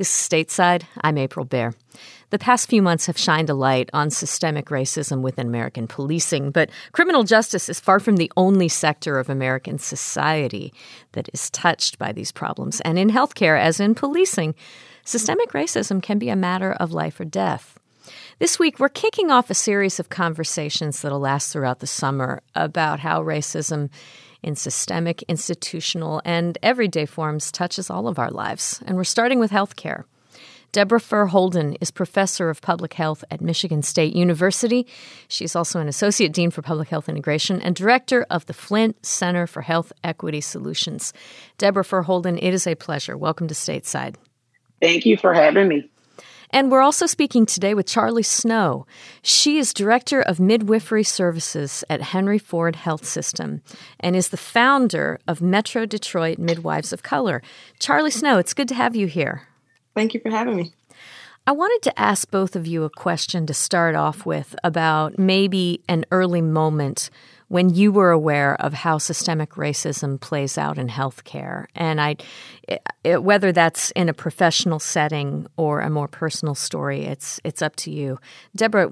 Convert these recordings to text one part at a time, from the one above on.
This is Stateside. I'm April Baer. The past few months have shined a light on systemic racism within American policing, but criminal justice is far from the only sector of American society that is touched by these problems. And in healthcare, as in policing, systemic racism can be a matter of life or death. This week, we're kicking off a series of conversations that'll last throughout the summer about how racism in systemic, institutional, and everyday forms touches all of our lives. And we're starting with healthcare. Deborah Furr Holden is professor of public health at Michigan State University. She's also an associate dean for public health integration and director of the Flint Center for Health Equity Solutions. Deborah Furr Holden, it is a pleasure. Welcome to Stateside. Thank you for having me. And we're also speaking today with Charlie Snow. She is Director of Midwifery Services at Henry Ford Health System and is the founder of Metro Detroit Midwives of Color. Charlie Snow, it's good to have you here. Thank you for having me. I wanted to ask both of you a question to start off with about maybe an early moment when you were aware of how systemic racism plays out in healthcare. And whether that's in a professional setting or a more personal story, it's up to you. Deborah,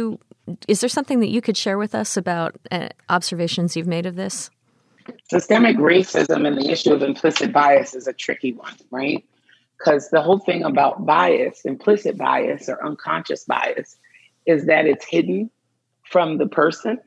is there something that you could share with us about observations you've made of this? Systemic racism and the issue of implicit bias is a tricky one, right? Because the whole thing about bias, implicit bias or unconscious bias, is that it's hidden from the person,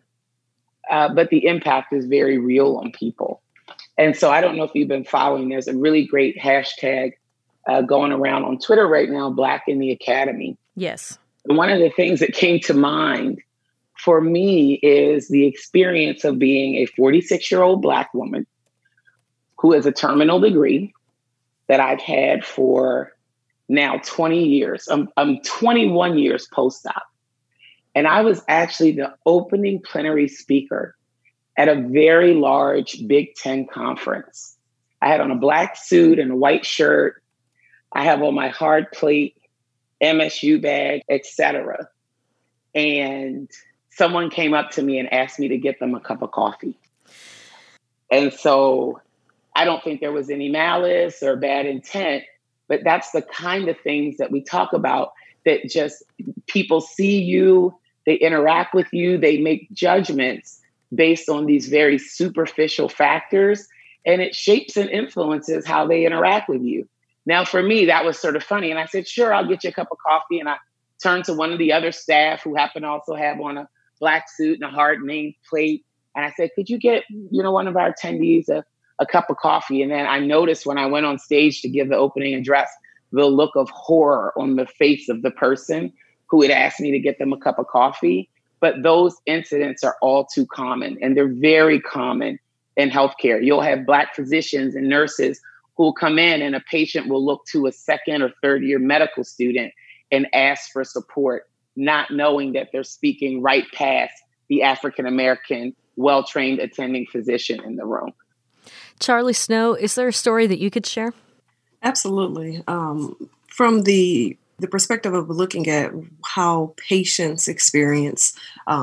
but the impact is very real on people. And so I don't know if you've been following, there's a really great hashtag going around on Twitter right now, Black in the Academy. Yes. And one of the things that came to mind for me is the experience of being a 46-year-old Black woman who has a terminal degree that I've had for now 20 years. I'm 21 years post-op. And I was actually the opening plenary speaker at a very large Big Ten conference. I had on a black suit and a white shirt. I have on my hard plate, MSU bag, etc. And someone came up to me and asked me to get them a cup of coffee. And so I don't think there was any malice or bad intent, but that's the kind of things that we talk about, that just people see you, they interact with you, they make judgments based on these very superficial factors, and it shapes and influences how they interact with you. Now, for me, that was sort of funny. And I said, sure, I'll get you a cup of coffee. And I turned to one of the other staff who happened to also have on a black suit and a hard name plate. And I said, could you get, one of our attendees a cup of coffee? And then I noticed when I went on stage to give the opening address, the look of horror on the face of the person who had asked me to get them a cup of coffee. But those incidents are all too common, and they're very common in healthcare. You'll have Black physicians and nurses who will come in and a patient will look to a second or third year medical student and ask for support, not knowing that they're speaking right past the African-American, well-trained attending physician in the room. Charlie Snow, is there a story that you could share? Absolutely. From the perspective of looking at how patients experience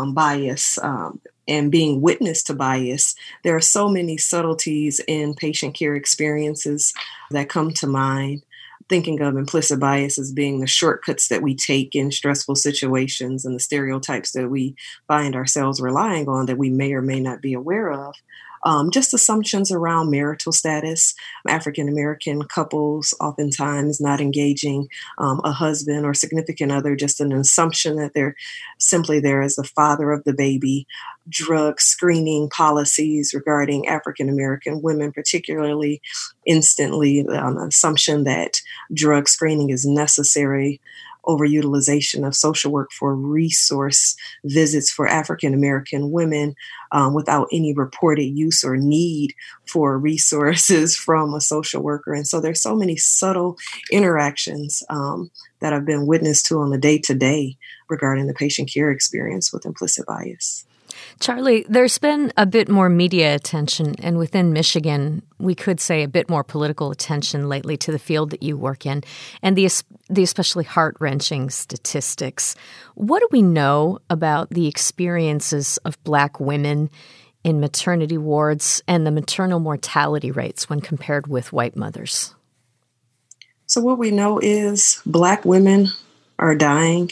bias and being witness to bias, there are so many subtleties in patient care experiences that come to mind. Thinking of implicit bias as being the shortcuts that we take in stressful situations and the stereotypes that we find ourselves relying on that we may or may not be aware of. Just assumptions around marital status, African-American couples oftentimes not engaging a husband or significant other, just an assumption that they're simply there as the father of the baby. Drug screening policies regarding African-American women, particularly instantly, assumption that drug screening is necessary, overutilization of social work for resource visits for African-American women without any reported use or need for resources from a social worker. And so there's so many subtle interactions that I've been witness to on the day-to-day regarding the patient care experience with implicit bias. Charlie, there's been a bit more media attention, and within Michigan, we could say a bit more political attention lately to the field that you work in, and the especially heart-wrenching statistics. What do we know about the experiences of Black women in maternity wards and the maternal mortality rates when compared with white mothers? So what we know is Black women are dying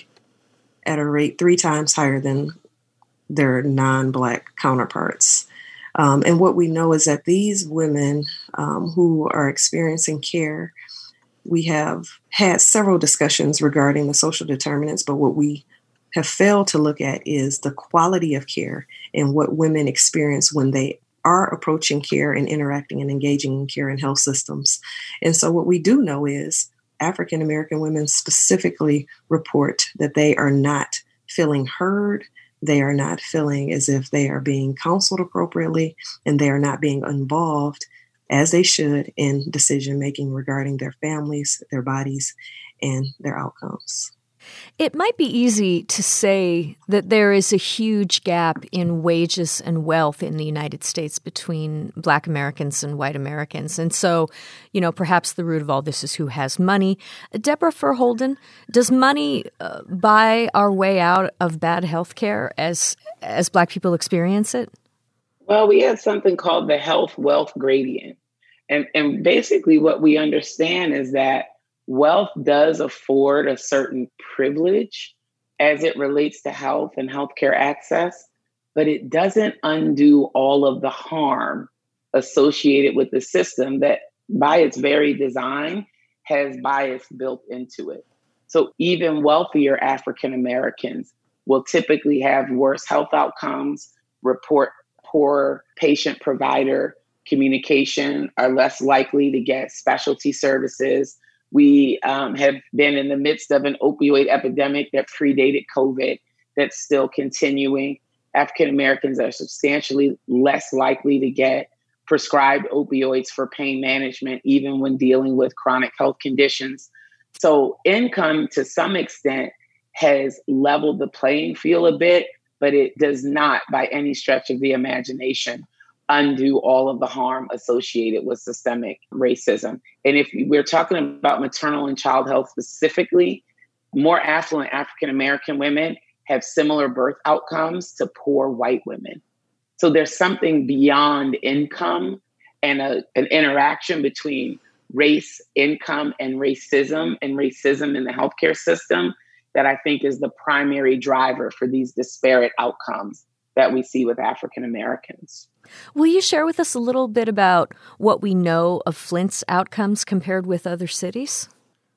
at a rate 3 times higher than their non-Black counterparts. And what we know is that these women who are experiencing care, we have had several discussions regarding the social determinants, but what we have failed to look at is the quality of care and what women experience when they are approaching care and interacting and engaging in care and health systems. And so what we do know is African American women specifically report that they are not feeling heard. They are not feeling as if they are being counseled appropriately, and they are not being involved as they should in decision making regarding their families, their bodies, and their outcomes. It might be easy to say that there is a huge gap in wages and wealth in the United States between Black Americans and white Americans. And so, perhaps the root of all this is who has money. Deborah Furr-Holden, does money buy our way out of bad health care as Black people experience it? Well, we have something called the health wealth gradient. And basically what we understand is that wealth does afford a certain privilege as it relates to health and healthcare access, but it doesn't undo all of the harm associated with the system that, by its very design, has bias built into it. So even wealthier African Americans will typically have worse health outcomes, report poor patient-provider communication, are less likely to get specialty services. We have been in the midst of an opioid epidemic that predated COVID that's still continuing. African Americans are substantially less likely to get prescribed opioids for pain management, even when dealing with chronic health conditions. So income, to some extent, has leveled the playing field a bit, but it does not, by any stretch of the imagination, undo all of the harm associated with systemic racism. And if we're talking about maternal and child health specifically, more affluent African American women have similar birth outcomes to poor white women. So there's something beyond income and an interaction between race, income, and racism in the healthcare system that I think is the primary driver for these disparate outcomes that we see with African Americans. Will you share with us a little bit about what we know of Flint's outcomes compared with other cities?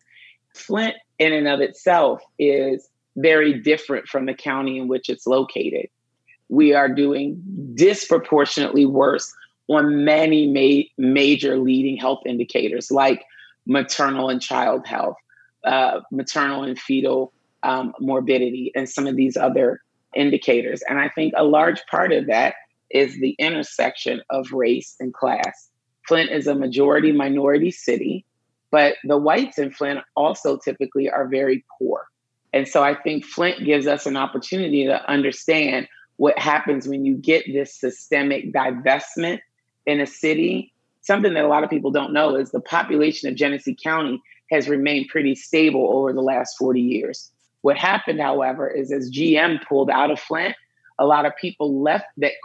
Flint, in and of itself, is very different from the county in which it's located. We are doing disproportionately worse on many major leading health indicators like maternal and child health, maternal and fetal morbidity, and some of these other indicators. And I think a large part of that is the intersection of race and class. Flint is a majority minority city, but the whites in Flint also typically are very poor. And so I think Flint gives us an opportunity to understand what happens when you get this systemic divestment in a city. Something that a lot of people don't know is the population of Genesee County has remained pretty stable over the last 40 years. What happened, however, is as GM pulled out of Flint, a lot of people left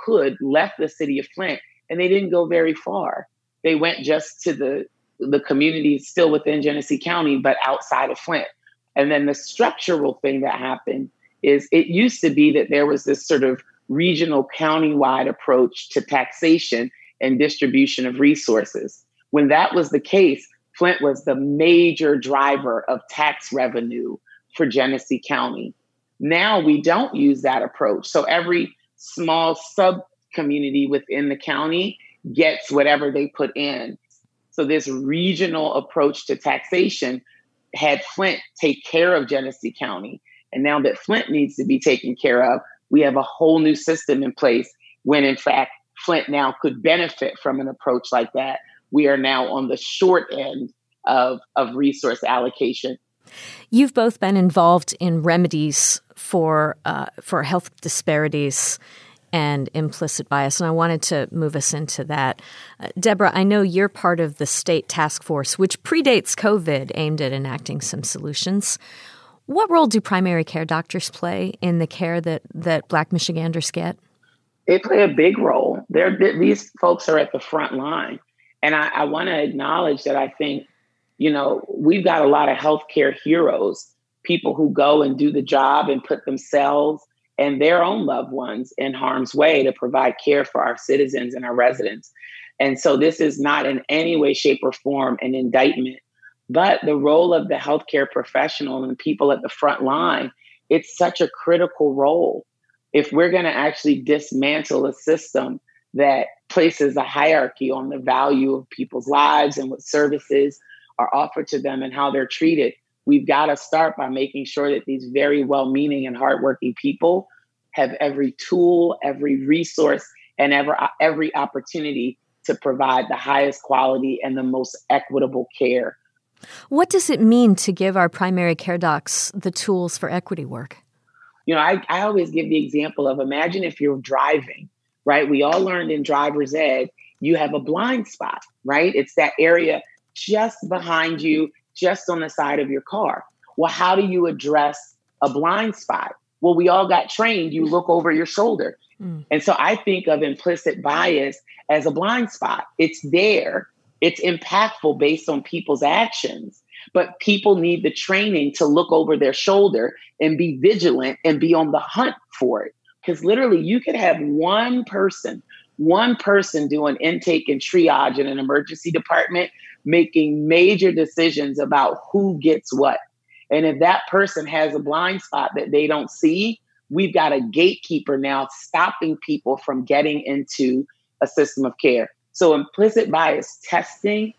the city of Flint, and they didn't go very far. They went just to the communities still within Genesee County, but outside of Flint. And then the structural thing that happened is it used to be that there was this sort of regional county-wide approach to taxation and distribution of resources. When that was the case, Flint was the major driver of tax revenue for Genesee County. Now we don't use that approach. So every small sub-community within the county gets whatever they put in. So this regional approach to taxation had Flint take care of Genesee County. And now that Flint needs to be taken care of, we have a whole new system in place when, in fact, Flint now could benefit from an approach like that. We are now on the short end of resource allocation. You've both been involved in remedies for health disparities and implicit bias, and I wanted to move us into that. Deborah, I know you're part of the state task force, which predates COVID, aimed at enacting some solutions. What role do primary care doctors play in the care that Black Michiganders get? They play a big role. These folks are at the front line. And I want to acknowledge that I think We've got a lot of healthcare heroes, people who go and do the job and put themselves and their own loved ones in harm's way to provide care for our citizens and our residents. And so this is not in any way, shape, or form an indictment, but the role of the healthcare professional and people at the front line, it's such a critical role. If we're going to actually dismantle a system that places a hierarchy on the value of people's lives and what services are offered to them and how they're treated, we've got to start by making sure that these very well-meaning and hardworking people have every tool, every resource, and every opportunity to provide the highest quality and the most equitable care. What does it mean to give our primary care docs the tools for equity work? I always give the example of, imagine if you're driving, right? We all learned in driver's ed, you have a blind spot, right? It's that area just behind you, just on the side of your car. Well, how do you address a blind spot? Well, we all got trained. You look over your shoulder. And so I think of implicit bias as a blind spot. It's there. It's impactful based on people's actions. But people need the training to look over their shoulder and be vigilant and be on the hunt for it. Because literally you could have one person doing intake and triage in an emergency department, making major decisions about who gets what. And if that person has a blind spot that they don't see, we've got a gatekeeper now stopping people from getting into a system of care. So implicit bias testing,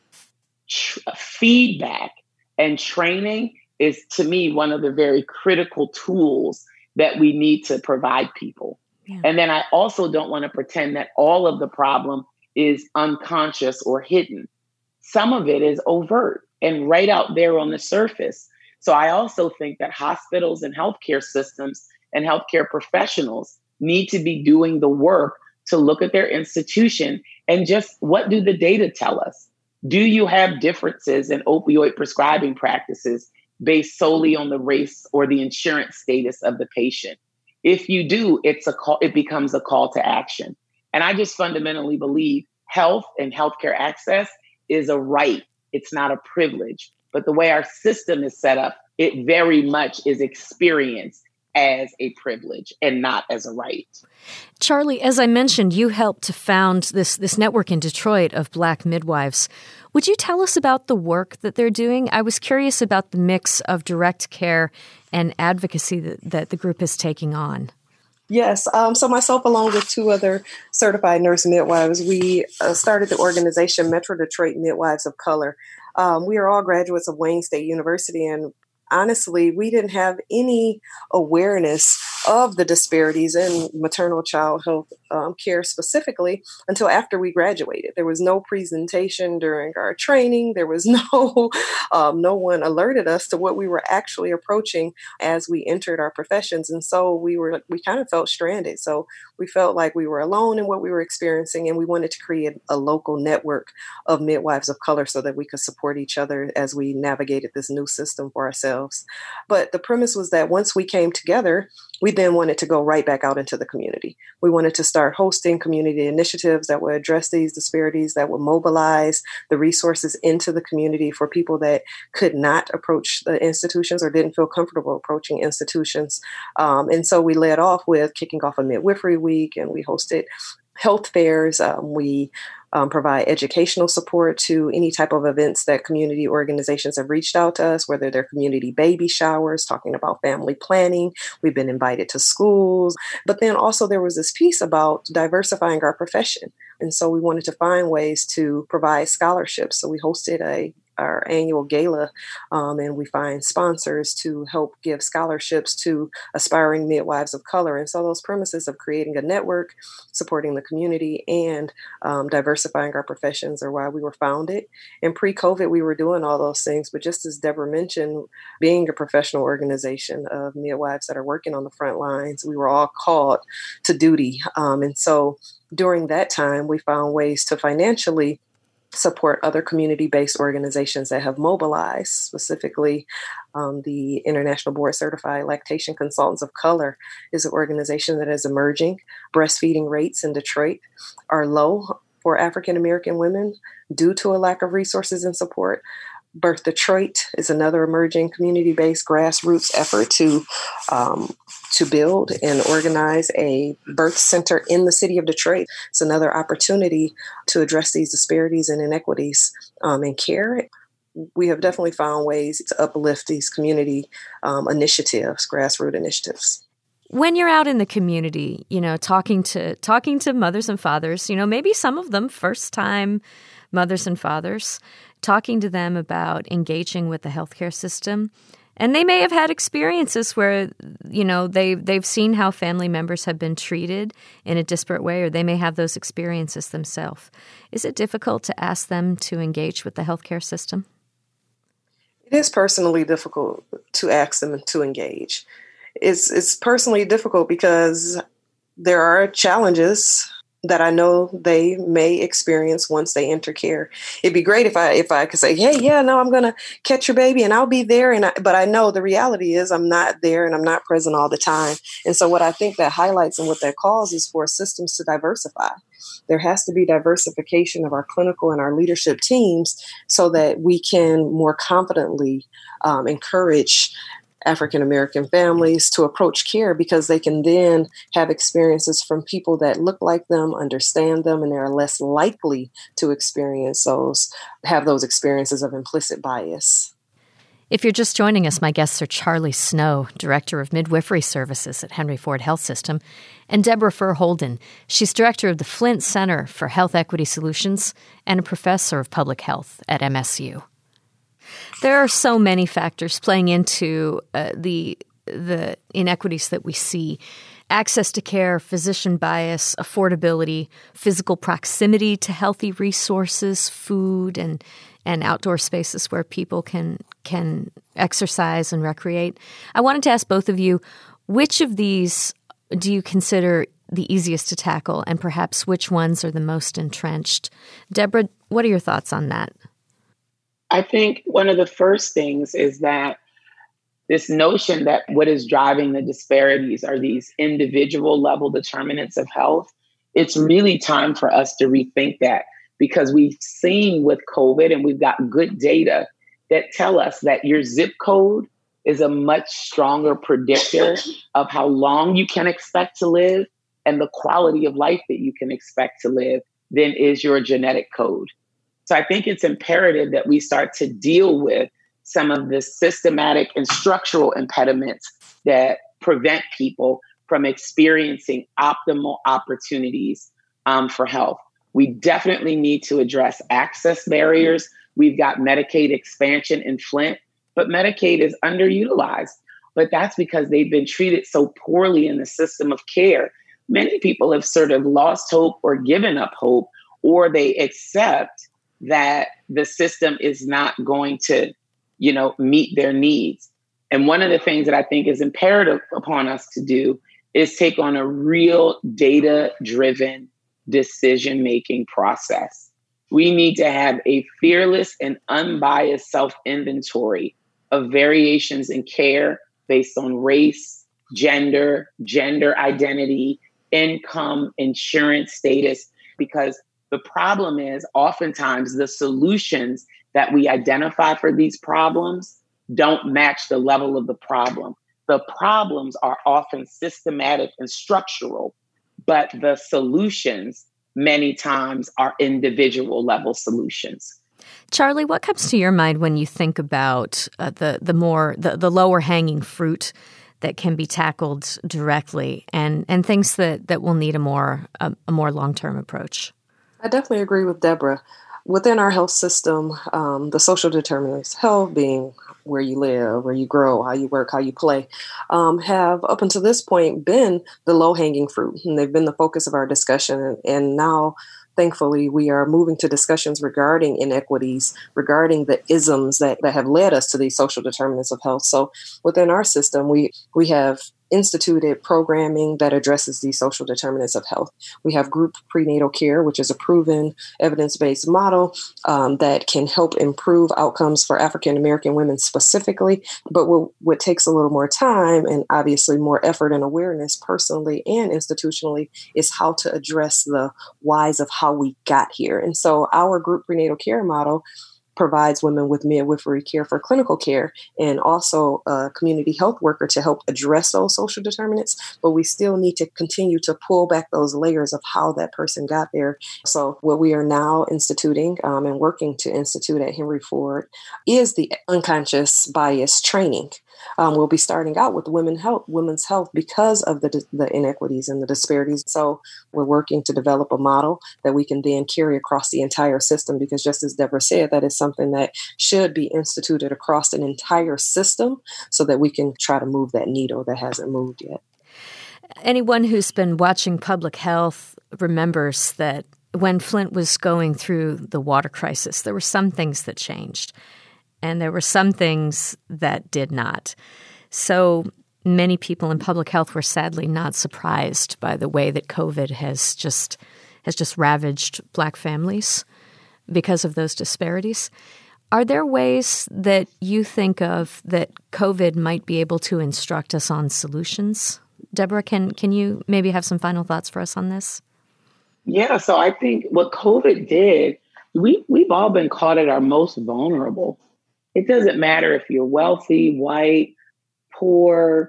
feedback, and training is, to me, one of the very critical tools that we need to provide people. Yeah. And then I also don't want to pretend that all of the problem is unconscious or hidden. Some of it is overt and right out there on the surface. So I also think that hospitals and healthcare systems and healthcare professionals need to be doing the work to look at their institution and just, what do the data tell us? Do you have differences in opioid prescribing practices based solely on the race or the insurance status of the patient? If you do, it becomes a call to action. And I just fundamentally believe health and healthcare access is a right. It's not a privilege. But the way our system is set up, it very much is experienced as a privilege and not as a right. Charlie, as I mentioned, you helped to found this network in Detroit of Black midwives. Would you tell us about the work that they're doing? I was curious about the mix of direct care and advocacy that the group is taking on. Yes. So myself, along with two other certified nurse midwives, we started the organization Metro Detroit Midwives of Color. We are all graduates of Wayne State University, and honestly, we didn't have any awareness of the disparities in maternal child health care specifically until after we graduated. There was no presentation during our training. There was no one alerted us to what we were actually approaching as we entered our professions. And so we kind of felt stranded. So we felt like we were alone in what we were experiencing, and we wanted to create a local network of midwives of color so that we could support each other as we navigated this new system for ourselves. But the premise was that once we came together, we then wanted to go right back out into the community. We wanted to start hosting community initiatives that would address these disparities, that would mobilize the resources into the community for people that could not approach the institutions or didn't feel comfortable approaching institutions. And so we led off with kicking off a midwifery week, and we hosted health fairs. We provide educational support to any type of events that community organizations have reached out to us, whether they're community baby showers, talking about family planning. We've been invited to schools. But then also there was this piece about diversifying our profession. And so we wanted to find ways to provide scholarships. So we hosted our annual gala, and we find sponsors to help give scholarships to aspiring midwives of color. And so those premises of creating a network, supporting the community, and diversifying our professions are why we were founded. And pre-COVID, we were doing all those things. But just as Deborah mentioned, being a professional organization of midwives that are working on the front lines, we were all called to duty. And so during that time, we found ways to financially support other community-based organizations that have mobilized, specifically the International Board Certified Lactation Consultants of Color is an organization that is emerging. Breastfeeding rates in Detroit are low for African American women due to a lack of resources and support. Birth Detroit is another emerging community-based grassroots effort to build and organize a birth center in the city of Detroit. It's another opportunity to address these disparities and inequities in care. We have definitely found ways to uplift these community initiatives, grassroots initiatives. When you're out in the community, talking to mothers and fathers, maybe some of them first-time mothers and fathers, talking to them about engaging with the healthcare system. And they may have had experiences where, they've seen how family members have been treated in a disparate way, or they may have those experiences themselves. Is it difficult to ask them to engage with the healthcare system? It is personally difficult to ask them to engage. It's personally difficult because there are challenges that I know they may experience once they enter care. It'd be great if I could say, hey, yeah, no, I'm going to catch your baby and I'll be there. But I know the reality is I'm not there and I'm not present all the time. And so what I think that highlights and what that calls is for systems to diversify. There has to be diversification of our clinical and our leadership teams so that we can more confidently encourage African-American families to approach care, because they can then have experiences from people that look like them, understand them, and they're less likely to have those experiences of implicit bias. If you're just joining us, my guests are Charlie Snow, Director of Midwifery Services at Henry Ford Health System, and Deborah Furr Holden. She's Director of the Flint Center for Health Equity Solutions and a Professor of Public Health at MSU. There are so many factors playing into the inequities that we see. Access to care, physician bias, affordability, physical proximity to healthy resources, food, and outdoor spaces where people can exercise and recreate. I wanted to ask both of you, which of these do you consider the easiest to tackle, and perhaps which ones are the most entrenched? Deborah, what are your thoughts on that? I think one of the first things is that this notion that what is driving the disparities are these individual level determinants of health. It's really time for us to rethink that, because we've seen with COVID, and we've got good data that tell us that your zip code is a much stronger predictor of how long you can expect to live and the quality of life that you can expect to live than is your genetic code. So I think it's imperative that we start to deal with some of the systematic and structural impediments that prevent people from experiencing optimal opportunities for health. We definitely need to address access barriers. We've got Medicaid expansion in Flint, but Medicaid is underutilized. But that's because they've been treated so poorly in the system of care. Many people have sort of lost hope or given up hope, or they accept that the system is not going to, meet their needs. And one of the things that I think is imperative upon us to do is take on a real data-driven decision-making process. We need to have a fearless and unbiased self-inventory of variations in care based on race, gender identity, income, insurance status, because the problem is oftentimes the solutions that we identify for these problems don't match the level of the problem. The problems are often systematic and structural, but the solutions many times are individual level solutions. Charlie, what comes to your mind when you think about the lower hanging fruit that can be tackled directly, and things that will need a more long-term approach? I definitely agree with Deborah. Within our health system, the social determinants of health, being where you live, where you grow, how you work, how you play, have up until this point been the low-hanging fruit. And they've been the focus of our discussion. And now, thankfully, we are moving to discussions regarding inequities, regarding the isms that have led us to these social determinants of health. So within our system, we have instituted programming that addresses these social determinants of health. We have group prenatal care, which is a proven evidence-based model that can help improve outcomes for African-American women specifically. But what takes a little more time and obviously more effort and awareness personally and institutionally is how to address the whys of how we got here. And so our group prenatal care model provides women with midwifery care for clinical care, and also a community health worker to help address those social determinants. But we still need to continue to pull back those layers of how that person got there. So what we are now instituting and working to institute at Henry Ford is the unconscious bias training. We'll be starting out with women's health because of the inequities and the disparities. So we're working to develop a model that we can then carry across the entire system, because just as Deborah said, that is something that should be instituted across an entire system so that we can try to move that needle that hasn't moved yet. Anyone who's been watching public health remembers that when Flint was going through the water crisis, there were some things that changed. And there were some things that did not. So many people in public health were sadly not surprised by the way that COVID has just ravaged Black families because of those disparities. Are there ways that you think of that COVID might be able to instruct us on solutions? Deborah, can you maybe have some final thoughts for us on this? Yeah, so I think what COVID did, we've all been caught at our most vulnerable. It doesn't matter if you're wealthy, white, poor,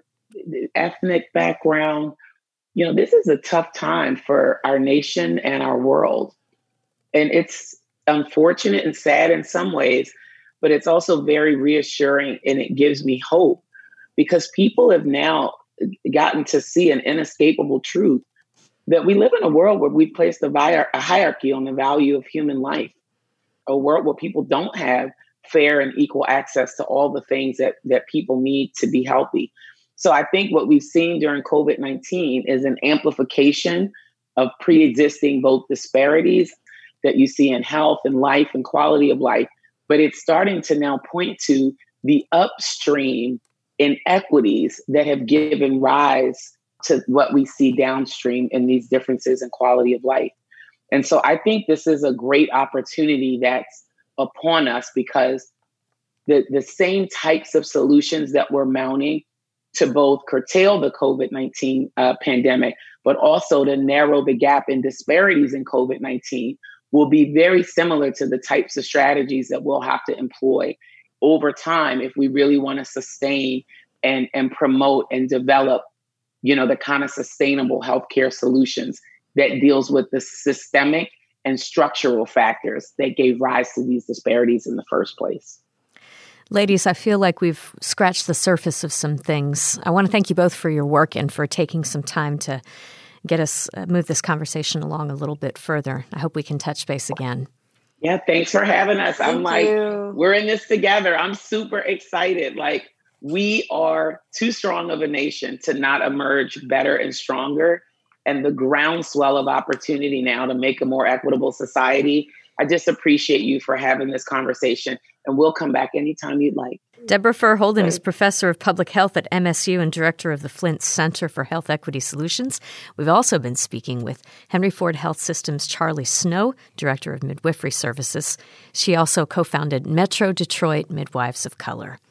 ethnic background. This is a tough time for our nation and our world. And it's unfortunate and sad in some ways, but it's also very reassuring, and it gives me hope because people have now gotten to see an inescapable truth that we live in a world where we place a hierarchy on the value of human life, a world where people don't have fair and equal access to all the things that people need to be healthy. So I think what we've seen during COVID-19 is an amplification of pre-existing both disparities that you see in health and life and quality of life, but it's starting to now point to the upstream inequities that have given rise to what we see downstream in these differences in quality of life. And so I think this is a great opportunity that's upon us, because the same types of solutions that we're mounting to both curtail the COVID-19 pandemic, but also to narrow the gap in disparities in COVID-19 will be very similar to the types of strategies that we'll have to employ over time if we really want to sustain and promote and develop, the kind of sustainable healthcare solutions that deals with the systemic and structural factors that gave rise to these disparities in the first place. Ladies, I feel like we've scratched the surface of some things. I want to thank you both for your work and for taking some time to get us move this conversation along a little bit further. I hope we can touch base again. Yeah, thanks for having us. Thank you. We're in this together. I'm super excited. We are too strong of a nation to not emerge better and stronger. And the groundswell of opportunity now to make a more equitable society. I just appreciate you for having this conversation, and we'll come back anytime you'd like. Deborah Furr Holden is professor of public health at MSU and director of the Flint Center for Health Equity Solutions. We've also been speaking with Henry Ford Health System's Charlie Snow, director of midwifery services. She also co-founded Metro Detroit Midwives of Color.